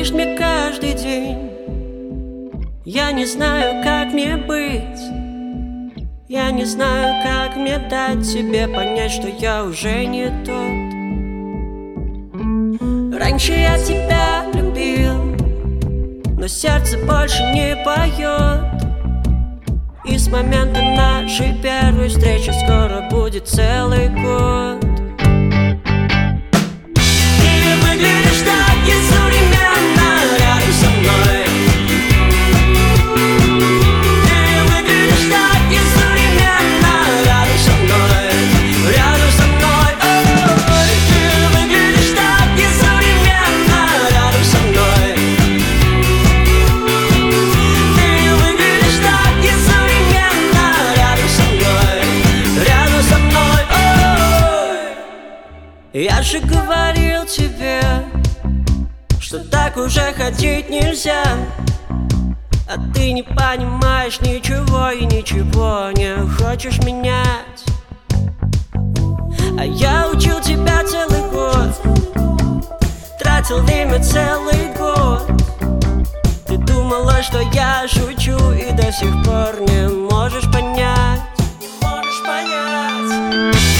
звонишь мне каждый день. Я не знаю, как мне быть. Я не знаю, как мне дать тебе понять, что я уже не тот. Раньше я тебя любил, но сердце больше не поет. И с момента нашей первой встречи скоро будет целый год. Ты выглядишь так несовременно рядом со мной. Ты выглядишь так несовременно рядом со мной. Рядом со мной. Ой, ты выглядишь так несовременно рядом со мной. Ты выглядишь так несовременно рядом со мной. Рядом со мной. Ой. Я же говорил тебе, что так уже ходить нельзя. А ты не понимаешь ничего и ничего не хочешь менять. А я учил тебя целый год, тратил время целый год. Ты думала, что я шучу, и до сих пор не можешь понять. Не можешь понять.